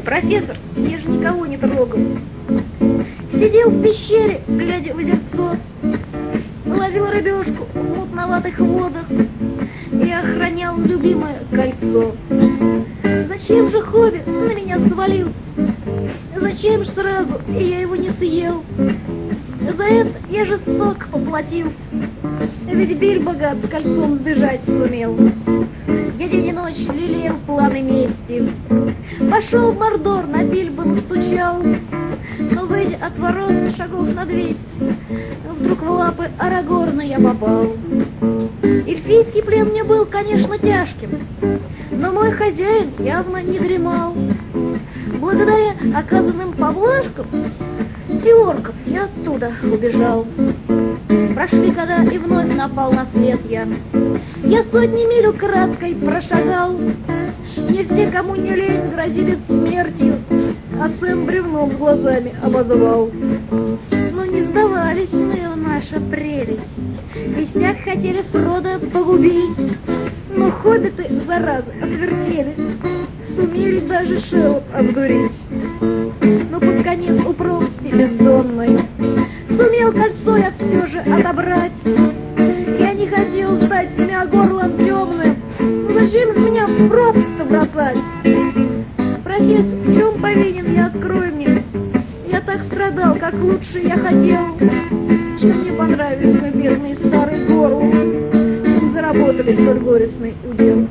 Профессор, я же никого не трогал. Сидел в пещере, глядя в озерцо, ловил рыбешку в мутноватых водах и охранял любимое кольцо. Зачем же хобби на меня свалился? Зачем же сразу я его не съел? За это я жестоко поплатился, ведь Бильбогат с кольцом сбежать сумел. Я день и ночь лелеял планы мести. Пошел в Мордор, на Бильбо настучал, но, выйдя от ворот шагов на 200, вдруг в лапы Арагорна я попал. Эльфийский плен мне был, конечно, тяжким, но мой хозяин явно не дремал. Благодаря оказанным поблажкам и оркам я оттуда убежал. Прошли года, и вновь напал на след я. Я сотни миль украдкой прошагал. Мне все, кому не лень, грозили смертью, а Сэм бревном с глазами обозвал. Но не сдавались мы в наша прелесть, и всяк хотели Фродо погубить. Но хоббиты, заразы, отвертелись, сумели даже Шеллоп обдурить. Но под конец у пропасти бездонной сумел кольцо я все же отобрать. Я не хотел стать змеогорлом темным, зачем же меня в пропасть-то бросать? Профессор, в чем повинен я, открой мне? Я так страдал, как лучше я хотел. Чем мне понравились мы, бедные старые горлы, чем заработали столь горестный удел?